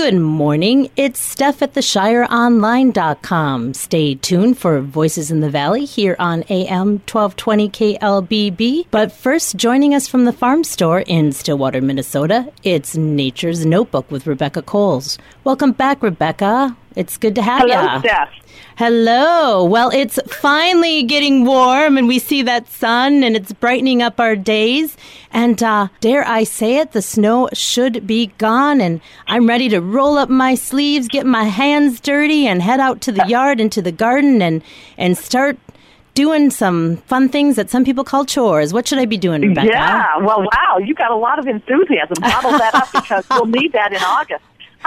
Good morning. It's Steph at theshireonline.com. Stay tuned for Voices in the Valley here on AM 1220 KLBB. But first, joining us from the farm store in Stillwater, Minnesota, it's Nature's Notebook with Rebecca Coles. Welcome back, Rebecca. It's good to have you. Hello, Steph. Hello. Well, it's finally getting warm, and we see that sun, and it's brightening up our days. And dare I say it, the snow should be gone, and I'm ready to roll up my sleeves, get my hands dirty, and head out to the yard and to the garden and start doing some fun things that some people call chores. What should I be doing, Rebecca? Yeah, well, wow, you got a lot of enthusiasm. Bottle that up because we'll need that in August.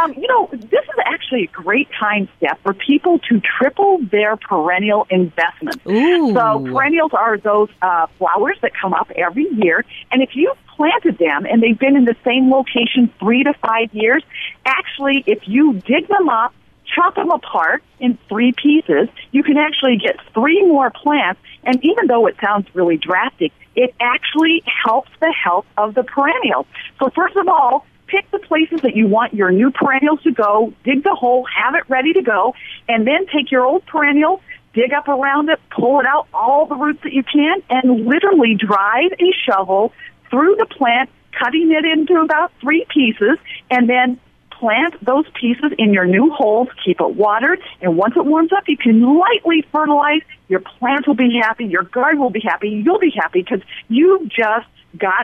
This is actually a great time, Steph, for people to triple their perennial investments. Ooh. So perennials are those flowers that come up every year, and if you've planted them and they've been in the same location 3 to 5 years, actually, if you dig them up, chop them apart in 3 pieces, you can actually get 3 more plants, and even though it sounds really drastic, it actually helps the health of the perennial. So first of all, pick the places that you want your new perennials to go, dig the hole, have it ready to go, and then take your old perennial, dig up around it, pull it out, all the roots that you can, and literally drive a shovel through the plant, cutting it into about 3 pieces, and then plant those pieces in your new holes, keep it watered, and once it warms up, you can lightly fertilize. Your plants will be happy, your garden will be happy, you'll be happy because you just got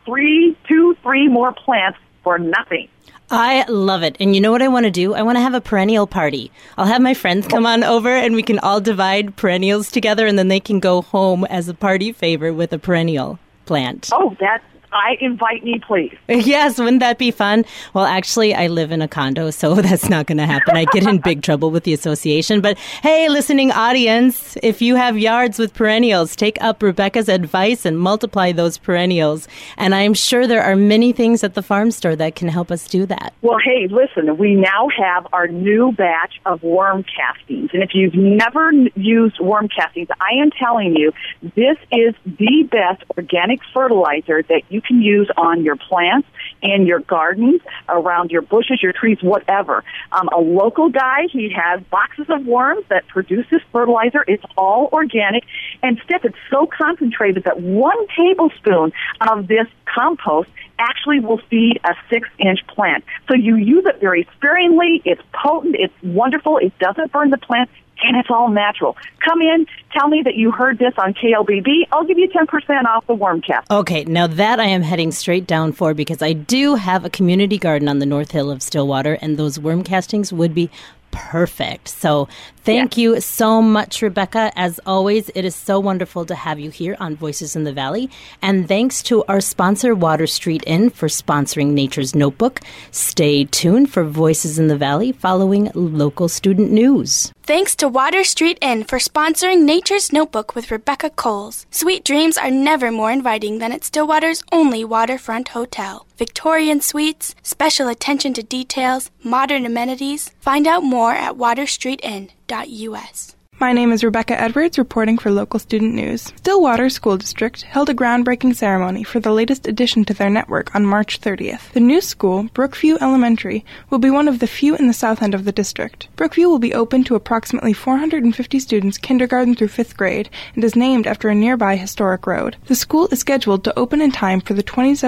3 more plants for nothing. I love it. And you know what I want to do? I want to have a perennial party. I'll have my friends come on over and we can all divide perennials together and then they can go home as a party favor with a perennial plant. Oh, I invite me, please. Yes, wouldn't that be fun? Well, actually, I live in a condo, so that's not going to happen. I get in big trouble with the association. But hey, listening audience, if you have yards with perennials, take up Rebecca's advice and multiply those perennials. And I'm sure there are many things at the farm store that can help us do that. Well, hey, listen, we now have our new batch of worm castings. And if you've never used worm castings, I am telling you, this is the best organic fertilizer that you can use on your plants and your gardens, around your bushes, your trees, whatever. A local guy, he has boxes of worms that produce this fertilizer. It's all organic. And Steph, it's so concentrated that 1 tablespoon of this compost actually will feed a 6-inch plant. So you use it very sparingly. It's potent. It's wonderful. It doesn't burn the plant. And it's all natural. Come in, tell me that you heard this on KLBB. I'll give you 10% off the worm cast. Okay, now that I am heading straight down for because I do have a community garden on the North Hill of Stillwater, and those worm castings would be perfect. So thank you so much, Rebecca. As always, it is so wonderful to have you here on Voices in the Valley. And thanks to our sponsor, Water Street Inn, for sponsoring Nature's Notebook. Stay tuned for Voices in the Valley following local student news. Thanks to Water Street Inn for sponsoring Nature's Notebook with Rebecca Coles. Sweet dreams are never more inviting than at Stillwater's only waterfront hotel. Victorian suites, special attention to details, modern amenities. Find out more at waterstreetinn.us. My name is Rebecca Edwards, reporting for Local Student News. Stillwater School District held a groundbreaking ceremony for the latest addition to their network on March 30th. The new school, Brookview Elementary, will be one of the few in the south end of the district. Brookview will be open to approximately 450 students kindergarten through 5th grade and is named after a nearby historic road. The school is scheduled to open in time for the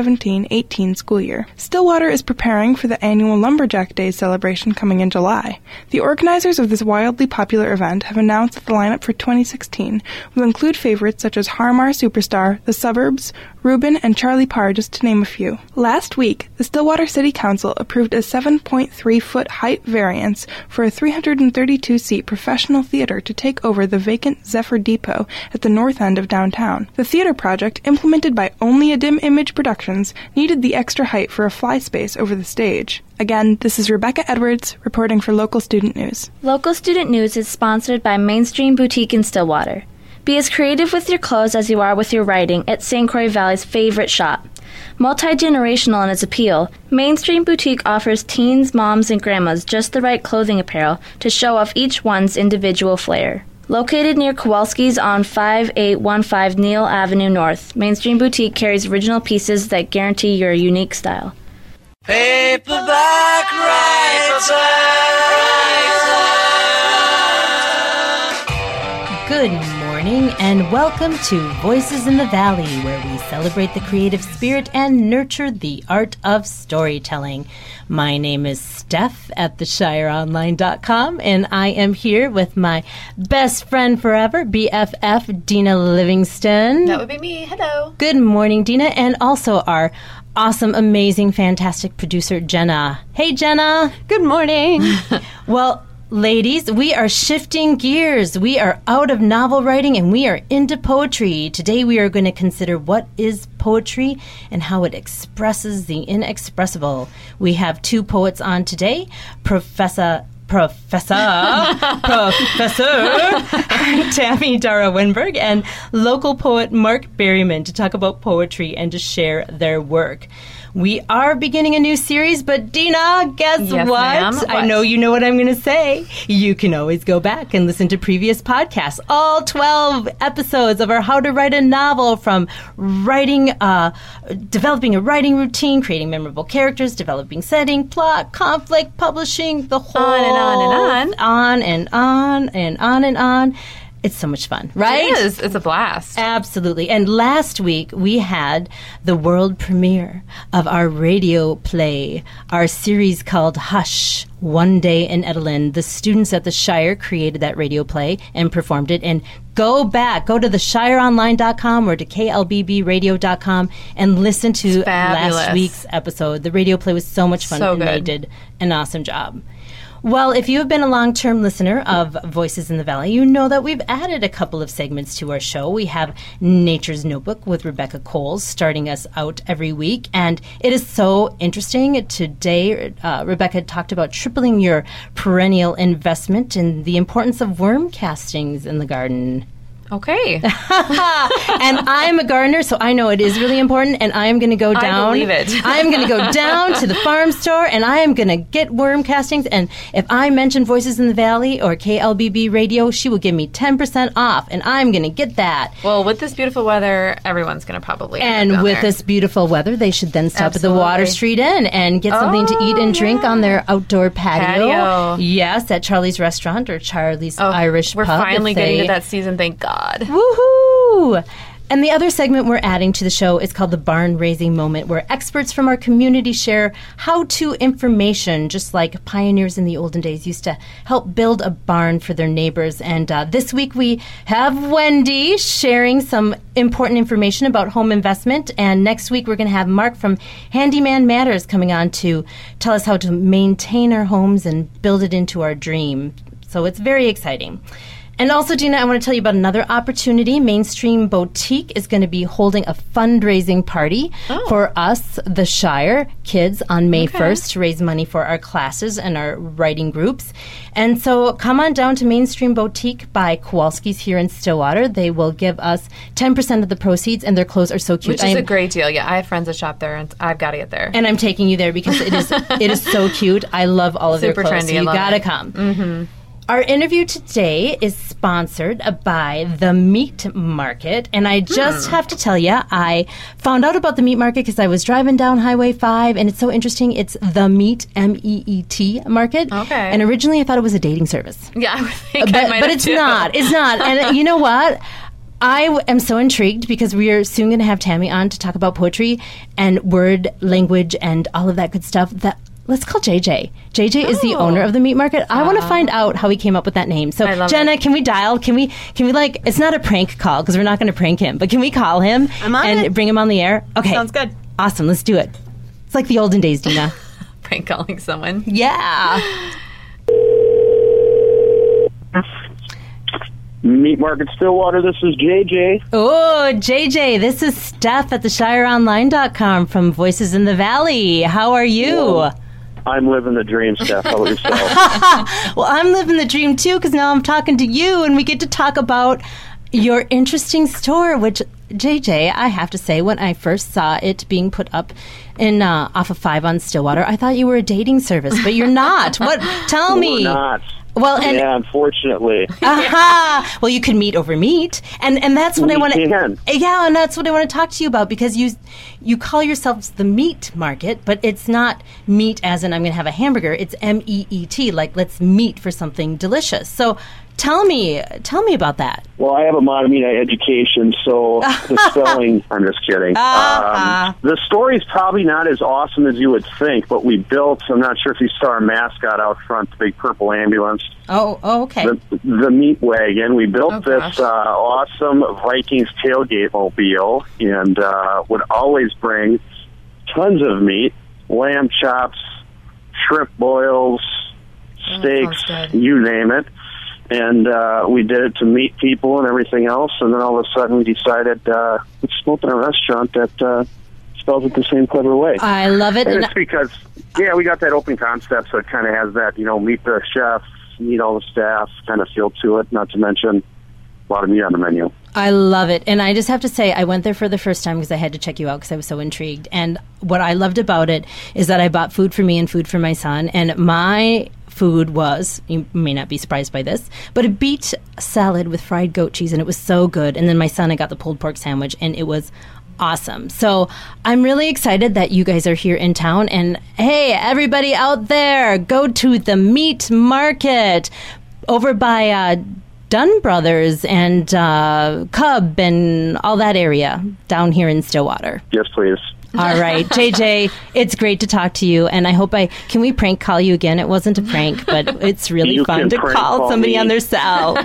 2017-18 school year. Stillwater is preparing for the annual Lumberjack Days celebration coming in July. The organizers of this wildly popular event have announced that the lineup for 2016 will include favorites such as Harmar Superstar, The Suburbs, Reuben, and Charlie Parr, just to name a few. Last week, the Stillwater City Council approved a 7.3-foot height variance for a 332-seat professional theater to take over the vacant Zephyr Depot at the north end of downtown. The theater project, implemented by Only a Dim Image Productions, needed the extra height for a fly space over the stage. Again, this is Rebecca Edwards, reporting for Local Student News. Local Student News is sponsored by Mainstream Boutique in Stillwater. Be as creative with your clothes as you are with your writing at St. Croix Valley's favorite shop. Multi-generational in its appeal, Mainstream Boutique offers teens, moms, and grandmas just the right clothing apparel to show off each one's individual flair. Located near Kowalski's on 5815 Neal Avenue North, Mainstream Boutique carries original pieces that guarantee your unique style. Paperback Writer. Good morning and welcome to Voices in the Valley, where we celebrate the creative spirit and nurture the art of storytelling. My name is Steph at theshireonline.com, and I am here with my best friend forever, BFF, Dina Livingston. That would be me. Hello. Good morning, Dina, and also our awesome, amazing, fantastic producer, Jenna. Hey, Jenna. Good morning. Well, ladies, we are shifting gears. We are out of novel writing and we are into poetry. Today we are going to consider what is poetry and how it expresses the inexpressible. We have two poets on today, Professor Tammy Dara Winberg and local poet Mark Berryman to talk about poetry and to share their work. We are beginning a new series, but Dina, guess Yes, what? ma'am. What? I know you know what I'm going to say. You can always go back and listen to previous podcasts. All 12 episodes of our How to Write a Novel, from writing, developing a writing routine, creating memorable characters, developing setting, plot, conflict, publishing, the whole... On and on and on. On and on and on and on. It's so much fun, right? It is. It's a blast. Absolutely. And last week we had the world premiere of our radio play, our series called Hush, One Day in Edelin. The students at the Shire created that radio play and performed it. And go to theshireonline.com or to klbbradio.com and listen to last week's episode. The radio play was so much fun, and they did an awesome job. Well, if you have been a long-term listener of Voices in the Valley, you know that we've added a couple of segments to our show. We have Nature's Notebook with Rebecca Coles starting us out every week, and it is so interesting. Today, Rebecca talked about tripling your perennial investment and the importance of worm castings in the garden. Okay. And I'm a gardener, so I know it is really important, and I am going to go down. I believe it. I am going to go down to the farm store, and I am going to get worm castings, and if I mention Voices in the Valley or KLBB Radio, she will give me 10% off, and I'm going to get that. Well, with this beautiful weather, everyone's going to probably And end up with down there. this beautiful weather, they should then stop Absolutely. at the Water Street Inn and get something to eat and drink on their outdoor patio. Patio. Yes, at Charlie's Restaurant or Charlie's Irish We're Pub. finally if getting they- to that season, thank God. Woohoo! And the other segment we're adding to the show is called the Barn Raising Moment, where experts from our community share how-to information, just like pioneers in the olden days used to help build a barn for their neighbors. And this week we have Wendy sharing some important information about home investment. And next week we're going to have Mark from Handyman Matters coming on to tell us how to maintain our homes and build it into our dream. So it's very exciting. And also, Dina, I want to tell you about another opportunity. Mainstream Boutique is going to be holding a fundraising party for us, the Shire kids, on May 1st to raise money for our classes and our writing groups. And so come on down to Mainstream Boutique by Kowalski's here in Stillwater. They will give us 10% of the proceeds, and their clothes are so cute. Which is a great deal. Yeah, I have friends that shop there, and I've got to get there. And I'm taking you there because it is so cute. I love all of Super their clothes, trendy. so you I love got to it. come. Mm-hmm. Our interview today is sponsored by the Meat Market, and I just have to tell you, I found out about the Meat Market because I was driving down Highway 5, and it's so interesting. It's the Meat, M-E-E-T Market. Okay. And originally I thought it was a dating service. Yeah, I would think I might But have it's too. not. It's not. And you know what? I am so intrigued because we are soon going to have Tammy on to talk about poetry and word, language, and all of that good stuff. Let's call JJ. JJ is the owner of the Meat Market. I want to find out how he came up with that name. So, I love Jenna, it. can we dial? Can we like? It's not a prank call because we're not going to prank him. But can we call him and bring him on the air? Okay, Sounds good. Awesome. Let's do it. It's like the olden days, Dina. Prank calling someone. Yeah. Meat Market Stillwater, this is JJ. Oh, JJ, this is Steph at theshireonline.com from Voices in the Valley. How are you? Whoa. I'm living the dream, Steph. How about yourself? Well, I'm living the dream, too, because now I'm talking to you, and we get to talk about your interesting store, which, JJ, I have to say, when I first saw it being put up in off of 5 on Stillwater, I thought you were a dating service, but you're not. What? Tell me. We're not. Well, and Yeah, unfortunately. aha! Well, you can meet over meat, and that's what I We want to. can. Yeah, and that's what I want to talk to you about, because you call yourselves the meat market, but it's not meat as in I'm going to have a hamburger. It's MEET, like let's meet for something delicious. So tell me about that. Well, I have a Mahtomedi education, so the spelling, I'm just kidding. The story's probably not as awesome as you would think, but we built, I'm not sure if you saw our mascot out front, the big purple ambulance, Oh, okay. the meat wagon. We built gosh. this awesome Vikings tailgate mobile, and would always bring tons of meat, lamb chops, shrimp boils, steaks, sounds good. you name it. And we did it to meet people and everything else, and then all of a sudden we decided let's open a restaurant that spells it the same clever way. I love it. And And it's because, we got that open concept, so it kind of has that, meet the chef, meet all the staff kind of feel to it, not to mention a lot of meat on the menu. I love it. And I just have to say, I went there for the first time because I had to check you out because I was so intrigued. And what I loved about it is that I bought food for me and food for my son. And my food was, you may not be surprised by this, but a beet salad with fried goat cheese, and it was so good. And then my son, I got the pulled pork sandwich, and it was awesome. So I'm really excited that you guys are here in town. And hey, everybody out there, go to the meat market over by Dunn Brothers and Cub and all that area down here in Stillwater. Yes, please. All right, JJ, it's great to talk to you, and I hope can we prank call you again? It wasn't a prank, but it's really You fun can to prank call call somebody me. on their cell.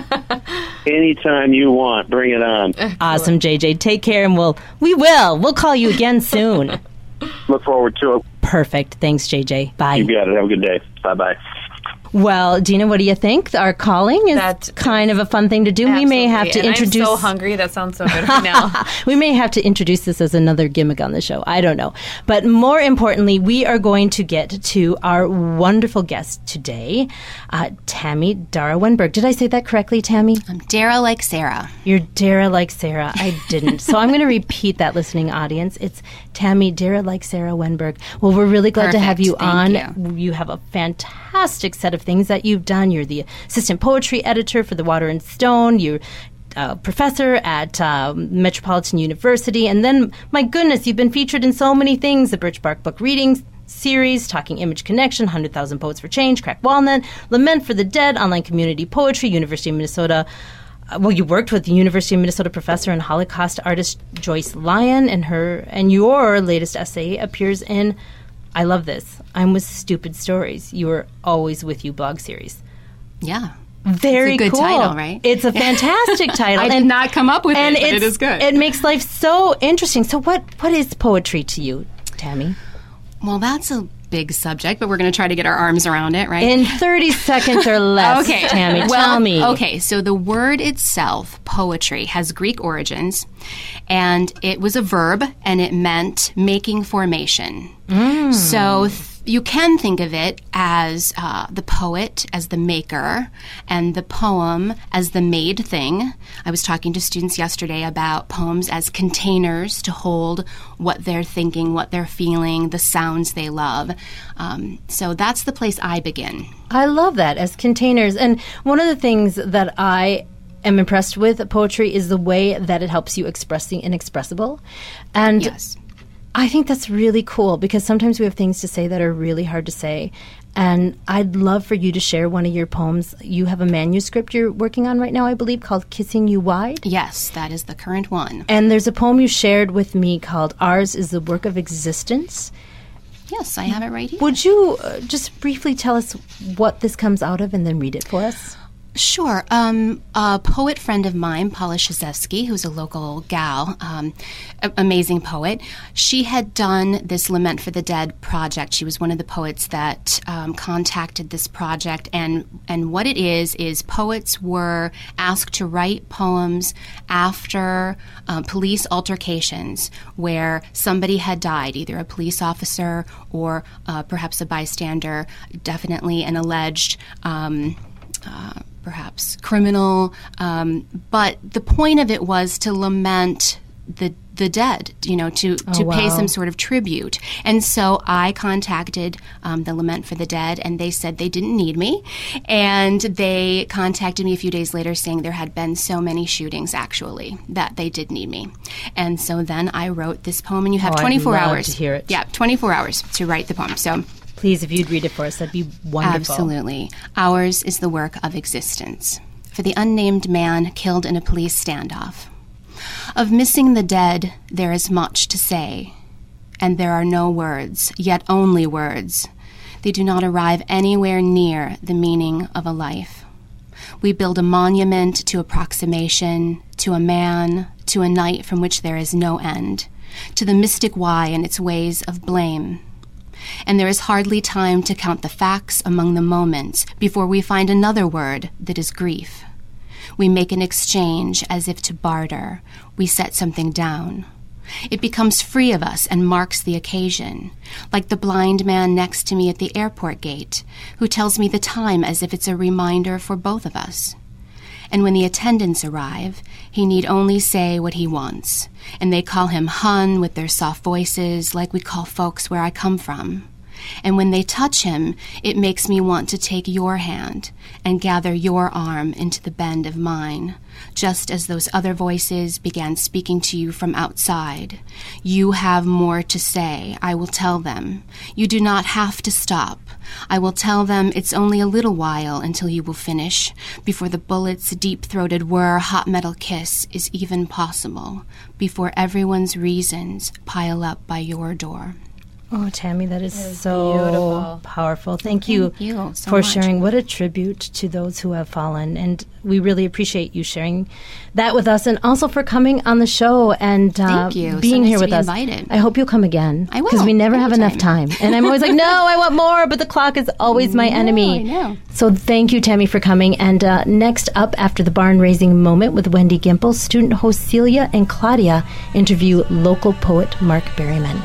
Anytime you want, bring it on. Awesome, JJ. Take care, and we'll call you again soon. Look forward to it. Perfect. Thanks, JJ. Bye. You got it. Have a good day. Bye-bye. Well, Dina, what do you think? Our calling is That kind of a fun thing to do. We may have to Absolutely. And introduce. I'm so hungry. That sounds so good right now. We may have to introduce this as another gimmick on the show. I don't know. But more importantly, we are going to get to our wonderful guest today, Tammy Dara Wenberg. Did I say that correctly, Tammy? I'm Dara like Sarah. You're Dara like Sarah. I didn't. So I'm going to repeat that, listening audience. It's Tammy Dara like Sarah Wenberg. Well, we're really glad to have you on. Thank You have a fantastic set of things that you've done. You're the assistant poetry editor for The Water and Stone. You're professor at Metropolitan University. And then, my goodness, you've been featured in so many things. The Birch Bark Book Reading Series, Talking Image Connection, 100,000 Poets for Change, Crack Walnut, Lament for the Dead, Online Community Poetry, University of Minnesota. You worked with the University of Minnesota professor and Holocaust artist Joyce Lyon, and your latest essay appears in, I love this, I'm With Stupid Stories. You Were Always With You blog series. Yeah. Very It's a good cool. title, right? It's a fantastic title. I did not come up with it, but it is good. It makes life so interesting. So what is poetry to you, Tammy? Well, that's a big subject, but we're going to try to get our arms around it, right? In 30 seconds or less, Okay. Tammy, Well, tell me. Okay, so the word itself, poetry, has Greek origins, and it was a verb, and it meant making formation. So you can think of it as the poet as the maker and the poem as the made thing. I was talking to students yesterday about poems as containers to hold what they're thinking, what they're feeling, the sounds they love. So that's the place I begin. I love that, as containers. And one of the things that I am impressed with poetry is the way that it helps you express the inexpressible. And Yes. I think that's really cool, because sometimes we have things to say that are really hard to say. And I'd love for you to share one of your poems. You have a manuscript you're working on right now, I believe, called Kissing You Wide. Yes, that is the current one. And there's a poem you shared with me called Ours is the Work of Existence. Yes, I have it right here. Would you just briefly tell us what this comes out of and then read it for us? Sure. A poet friend of mine, Paula Shazevsky, who's a local gal, amazing poet, she had done this Lament for the Dead project. She was one of the poets that contacted this project. And what it is poets were asked to write poems after police altercations where somebody had died, either a police officer or perhaps a bystander, definitely an alleged perhaps criminal, but the point of it was to lament the the dead, to pay some sort of tribute. And so I contacted the Lament for the Dead, and they said they didn't need me. And they contacted me a few days later saying there had been so many shootings, actually, that they did need me. And so then I wrote this poem, and you have 24 I'd love hours. to hear it. Yeah, 24 hours to write the poem. So please, if you'd read it for us, that'd be wonderful. Absolutely. Ours is the work of existence. For the unnamed man killed in a police standoff. Of missing the dead, there is much to say, and there are no words, yet only words. They do not arrive anywhere near the meaning of a life. We build a monument to approximation, to a man, to a night from which there is no end, to the mystic why and its ways of blame. And there is hardly time to count the facts among the moments before we find another word that is grief. We make an exchange as if to barter. We set something down. It becomes free of us and marks the occasion, like the blind man next to me at the airport gate, who tells me the time as if it's a reminder for both of us. And when the attendants arrive, he need only say what he wants, and they call him Hun with their soft voices, like we call folks where I come from. And when they touch him, it makes me want to take your hand and gather your arm into the bend of mine, just as those other voices began speaking to you from outside. You have more to say. I will tell them. You do not have to stop. I will tell them it's only a little while until you will finish, before the bullet's deep-throated whir, hot metal kiss is even possible, before everyone's reasons pile up by your door. Oh, Tammy, that is so beautiful. Powerful. Thank you so for much. sharing. What a tribute to those who have fallen. And we really appreciate you sharing that with us, and also for coming on the show and Thank you. being So nice here to with be us. Invited. I hope you'll come again. I will. Because we never have enough time. And I'm always like, no, I want more, but the clock is always my enemy. I know. So thank you, Tammy, for coming. And next up, after the barn-raising moment with Wendy Gimple, student hosts Celia and Claudia interview local poet Mark Berryman.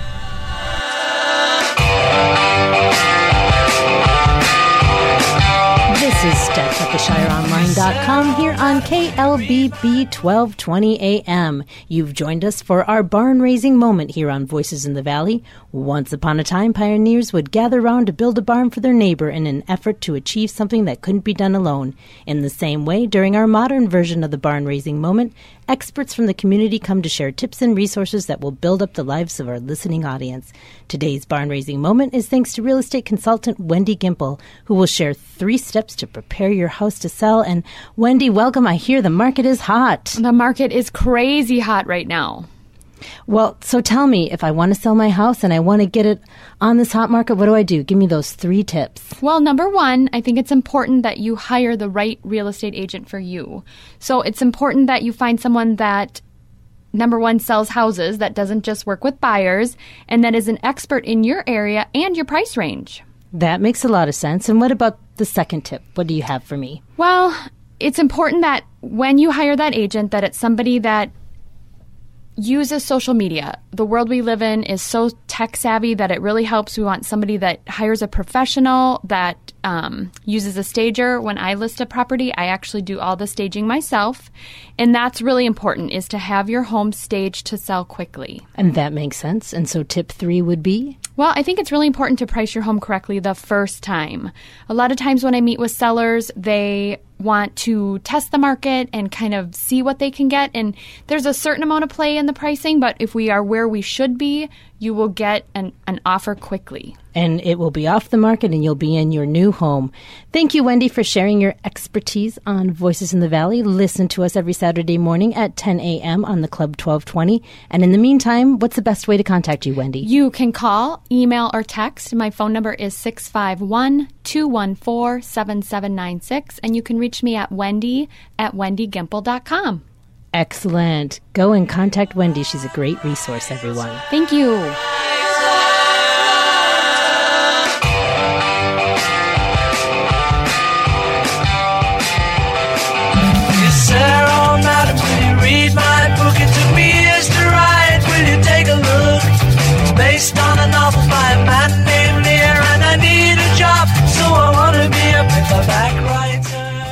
This is Steph at theshireonline.com here on KLBB 1220 AM. You've joined us for our barn-raising moment here on Voices in the Valley. Once upon a time, pioneers would gather round to build a barn for their neighbor in an effort to achieve something that couldn't be done alone. In the same way, during our modern version of the barn-raising moment, experts from the community come to share tips and resources that will build up the lives of our listening audience. Today's barn-raising moment is thanks to real estate consultant Wendy Gimple, who will share 3 steps to prepare your house to sell. And Wendy, welcome. I hear the market is hot. The market is crazy hot right now. Well, so tell me, if I want to sell my house and I want to get it on this hot market, what do I do? Give me those 3 tips. Well, number 1, I think it's important that you hire the right real estate agent for you. So it's important that you find someone that, number 1, sells houses, that doesn't just work with buyers, and that is an expert in your area and your price range. That makes a lot of sense. And what about the second tip? What do you have for me? Well, it's important that when you hire that agent, that it's somebody that uses social media. The world we live in is so tech savvy that it really helps. We want somebody that hires a professional, that uses a stager. When I list a property, I actually do all the staging myself. And that's really important, is to have your home staged to sell quickly. And that makes sense. And so tip 3 would be? Well, I think it's really important to price your home correctly the first time. A lot of times when I meet with sellers, they want to test the market and kind of see what they can get. And there's a certain amount of play in the pricing, but if we are where we should be, you will get an offer quickly. And it will be off the market and you'll be in your new home. Thank you, Wendy, for sharing your expertise on Voices in the Valley. Listen to us every Saturday morning at 10 a.m. on the Club 1220. And in the meantime, what's the best way to contact you, Wendy? You can call, email, or text. My phone number is 651-214-7796. And you can reach me at wendy@wendygimple.com. Excellent. Go and contact Wendy. She's a great resource, everyone. Thank you. Sarah, madam, will you read my book? It took me years to write. Will you take a look? It's based on a novel by a man named Lear, and I need a job, so I want to be a paperback writer. I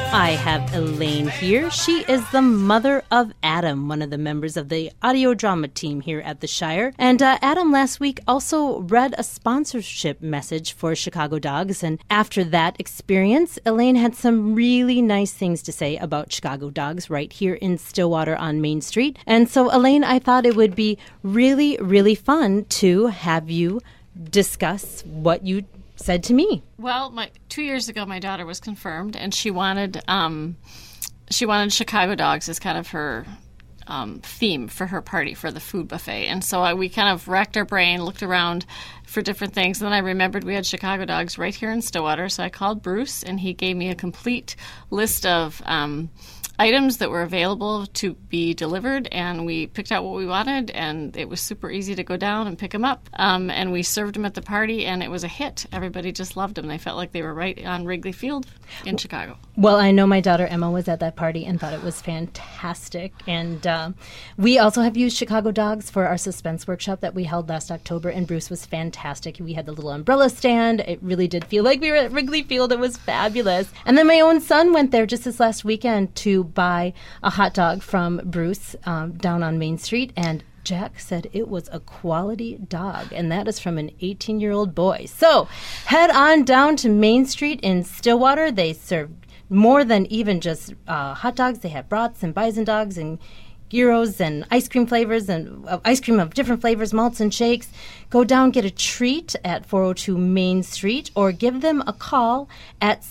have Elaine here. She is the mother of Adam, one of the members of the audio drama team here at the Shire. And Adam last week also read a sponsorship message for Chicago Dogs. And after that experience, Elaine had some really nice things to say about Chicago Dogs right here in Stillwater on Main Street. And so, Elaine, I thought it would be really, really fun to have you discuss what you said to me. Well, 2 years ago, my daughter was confirmed, and she wanted Chicago Dogs as kind of her theme for her party for the food buffet. And so we kind of racked our brain, looked around for different things. And then I remembered we had Chicago Dogs right here in Stillwater, so I called Bruce, and he gave me a complete list of items that were available to be delivered, and we picked out what we wanted, and it was super easy to go down and pick them up. And we served them at the party, and it was a hit. Everybody just loved them. They felt like they were right on Wrigley Field in Chicago. Well, I know my daughter Emma was at that party and thought it was fantastic. And we also have used Chicago Dogs for our suspense workshop that we held last October, and Bruce was fantastic. We had the little umbrella stand. It really did feel like we were at Wrigley Field. It was fabulous. And then my own son went there just this last weekend to buy a hot dog from Bruce down on Main Street, and Jack said it was a quality dog, and that is from an 18-year-old boy. So head on down to Main Street in Stillwater. They serve more than even just hot dogs. They have brats and bison dogs and gyros and ice cream flavors and ice cream of different flavors, malts and shakes. Go down, get a treat at 402 Main Street, or give them a call at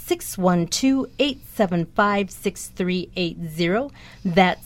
612-875-6380. That's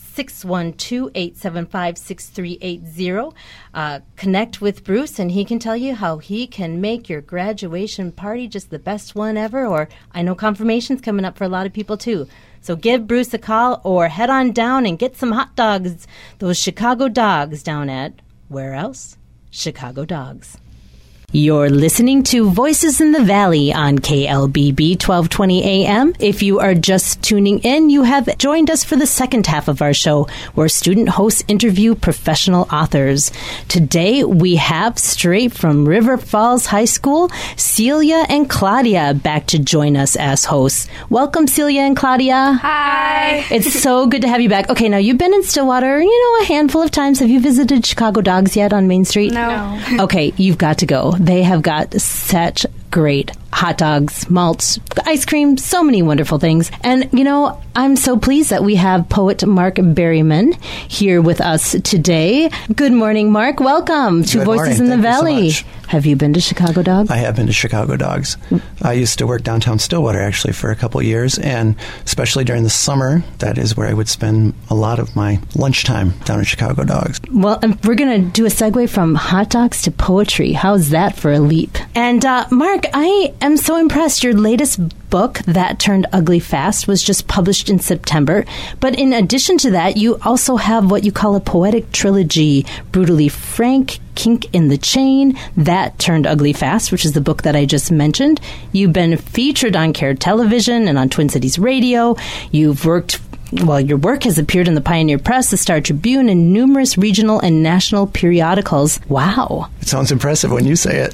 612-875-6380. Connect with Bruce, and he can tell you how he can make your graduation party just the best one ever. Or I know confirmation's coming up for a lot of people, too. So give Bruce a call or head on down and get some hot dogs, those Chicago Dogs down at, where else? Chicago Dogs. You're listening to Voices in the Valley on KLBB 1220 AM. If you are just tuning in, you have joined us for the second half of our show, where student hosts interview professional authors. Today, we have straight from River Falls High School, Celia and Claudia back to join us as hosts. Welcome, Celia and Claudia. Hi. It's so good to have you back. Okay, now you've been in Stillwater, a handful of times. Have you visited Chicago Dogs yet on Main Street? No. Okay, you've got to go. They have got such great hot dogs, malts, ice cream, so many wonderful things. And, I'm so pleased that we have poet Mark Berryman here with us today. Good morning, Mark. Welcome to Voices in the Valley. Have you been to Chicago Dogs? I have been to Chicago Dogs. I used to work downtown Stillwater, actually, for a couple of years, and especially during the summer, that is where I would spend a lot of my lunchtime down at Chicago Dogs. Well, we're going to do a segue from hot dogs to poetry. How's that for a leap? And, Mark, I am so impressed. Your latest book, That Turned Ugly Fast, was just published in September. But in addition to that, you also have what you call a poetic trilogy, Brutally Frank, Kink in the Chain, That Turned Ugly Fast, which is the book that I just mentioned. You've been featured on Care Television and on Twin Cities Radio. You've worked... Well, your work has appeared in the Pioneer Press, the Star Tribune, and numerous regional and national periodicals. Wow. It sounds impressive when you say it.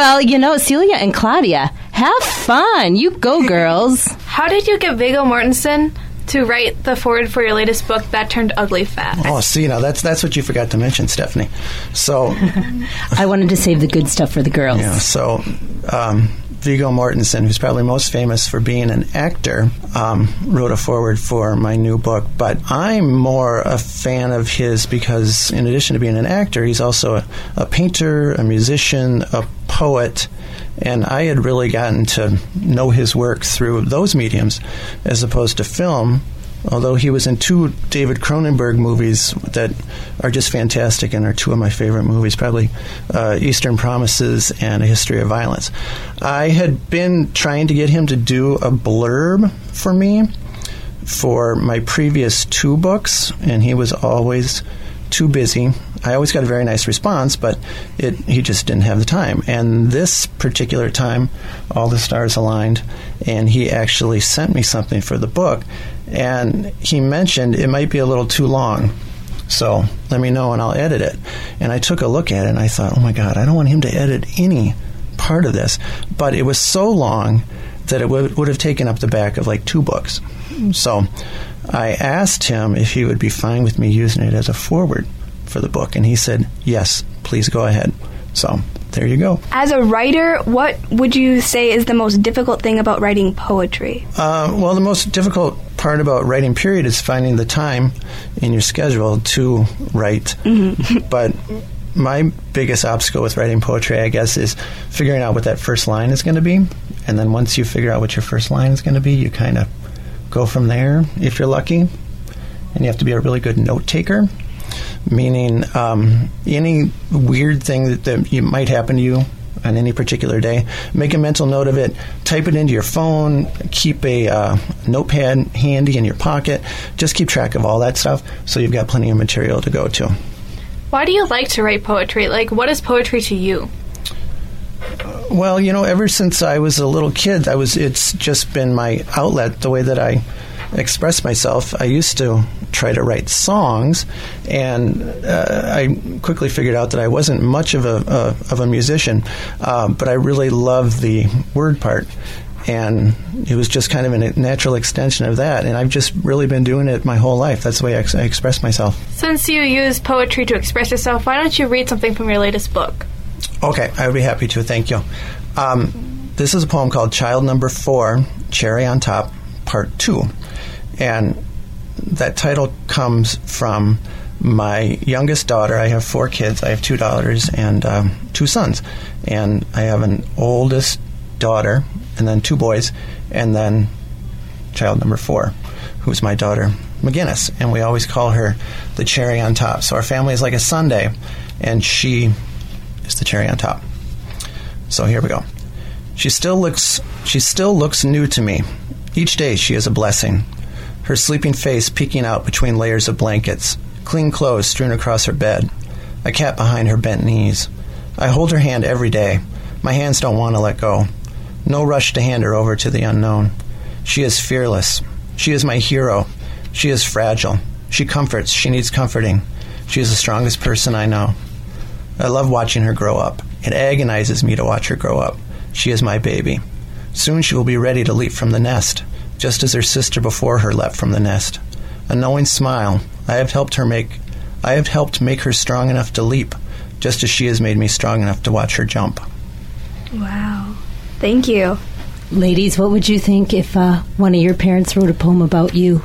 Celia and Claudia, have fun. You go, girls. How did you get Viggo Mortensen to write the foreword for your latest book, That Turned Ugly Fast? Oh, see, now that's what you forgot to mention, Stephanie. So... I wanted to save the good stuff for the girls. Yeah, so... Viggo Mortensen, who's probably most famous for being an actor, wrote a foreword for my new book. But I'm more a fan of his because, in addition to being an actor, he's also a painter, a musician, a poet. And I had really gotten to know his work through those mediums as opposed to film, although he was in 2 David Cronenberg movies that are just fantastic and are 2 of my favorite movies, probably Eastern Promises and A History of Violence. I had been trying to get him to do a blurb for me for my previous 2 books, and he was always too busy. I always got a very nice response, but he just didn't have the time. And this particular time, all the stars aligned, and he actually sent me something for the book. And he mentioned it might be a little too long, so let me know and I'll edit it. And I took a look at it and I thought, oh my God, I don't want him to edit any part of this. But it was so long that it would have taken up the back of like 2 books. So I asked him if he would be fine with me using it as a foreword for the book, and he said, yes, please go ahead. So there you go. As a writer, what would you say is the most difficult thing about writing poetry? Well, the most difficult part about writing, period, is finding the time in your schedule to write. Mm-hmm. But my biggest obstacle with writing poetry, I guess, is figuring out what that first line is going to be. And then once you figure out what your first line is going to be, you kind of go from there, if you're lucky. And you have to be a really good note taker, meaning any weird thing that you might happen to you on any particular day, make a mental note of it, type it into your phone, keep a notepad handy in your pocket. Just keep track of all that stuff so you've got plenty of material to go to. Why do you like to write poetry? Like, what is poetry to you? Well, ever since I was a little kid, it's just been my outlet, the way that I express myself. I used to try to write songs, and I quickly figured out that I wasn't much of a musician, but I really loved the word part. And it was just kind of a natural extension of that. And I've just really been doing it my whole life. That's the way I express myself. Since you use poetry to express yourself, why don't you read something from your latest book? Okay, I would be happy to. Thank you. This is a poem called Child Number 4, Cherry on Top, Part 2. And that title comes from my youngest daughter. I have 4 kids. I have 2 daughters and 2 sons. And I have an oldest daughter, and then 2 boys, and then child number 4, who's my daughter, McGinnis. And we always call her the cherry on top. So our family is like a sundae, and she is the cherry on top. So here we go. She still looks new to me. Each day she is a blessing. Her sleeping face peeking out between layers of blankets, clean clothes strewn across her bed, a cat behind her bent knees. I hold her hand every day. My hands don't want to let go. No rush to hand her over to the unknown. She is fearless. She is my hero. She is fragile. She comforts. She needs comforting. She is the strongest person I know. I love watching her grow up. It agonizes me to watch her grow up. She is my baby. Soon she will be ready to leap from the nest, just as her sister before her leapt from the nest. A knowing smile. I have helped make her strong enough to leap, just as she has made me strong enough to watch her jump. Wow. Thank you. Ladies, what would you think if one of your parents wrote a poem about you?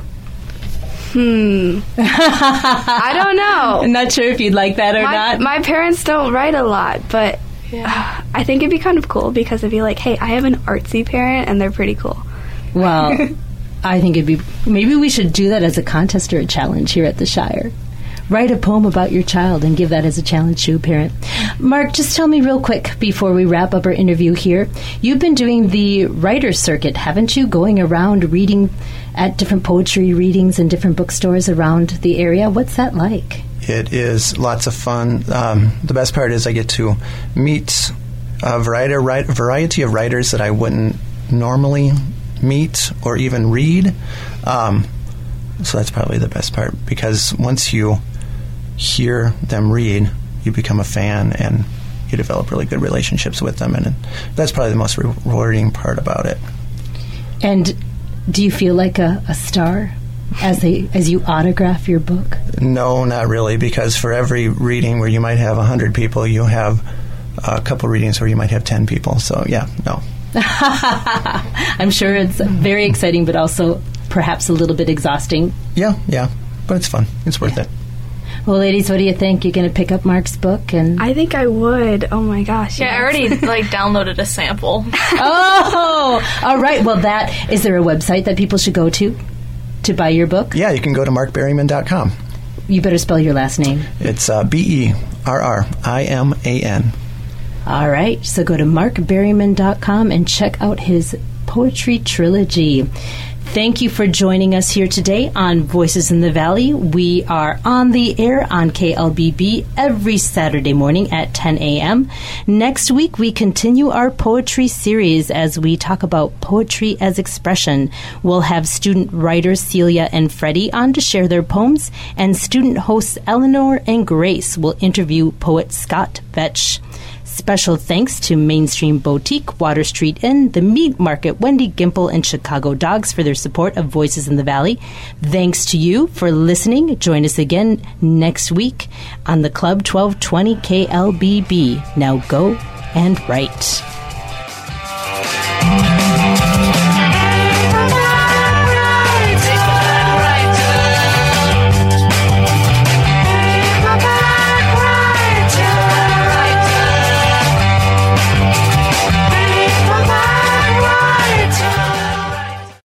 I don't know. I'm not sure if you'd like that or not. My parents don't write a lot, but I think it'd be kind of cool because it'd be like, hey, I have an artsy parent, and they're pretty cool. Well, I think it'd be... Maybe we should do that as a contest or a challenge here at the Shire. Write a poem about your child and give that as a challenge to a parent. Mark, just tell me real quick before we wrap up our interview here. You've been doing the writer's circuit, haven't you? Going around reading at different poetry readings in different bookstores around the area. What's that like? It is lots of fun. The best part is I get to meet a variety of writers that I wouldn't normally meet or even read. So that's probably the best part, because once you hear them read, you become a fan and you develop really good relationships with them, and that's probably the most rewarding part about it. And do you feel like a star as you autograph your book? No, not really, because for every reading where you might have 100 people, you have a couple readings where you might have 10 people. So yeah, no. I'm sure it's very exciting, but also perhaps a little bit exhausting. Yeah, but it's fun. It's worth it. Well, ladies, what do you think? You're going to pick up Mark's book? And I think I would. Oh my gosh! Yeah, I already downloaded a sample. Oh, all right. Well, is there a website that people should go to buy your book? Yeah, you can go to markberryman.com. You better spell your last name. It's Berriman. All right, so go to markberryman.com and check out his poetry trilogy. Thank you for joining us here today on Voices in the Valley. We are on the air on KLBB every Saturday morning at 10 a.m. Next week, we continue our poetry series as we talk about poetry as expression. We'll have student writers Celia and Freddie on to share their poems, and student hosts Eleanor and Grace will interview poet Scott Vetch. Special thanks to Mainstream Boutique, Water Street Inn, The Meat Market, Wendy Gimple, and Chicago Dogs for their support of Voices in the Valley. Thanks to you for listening. Join us again next week on the Club 1220 KLBB. Now go and write.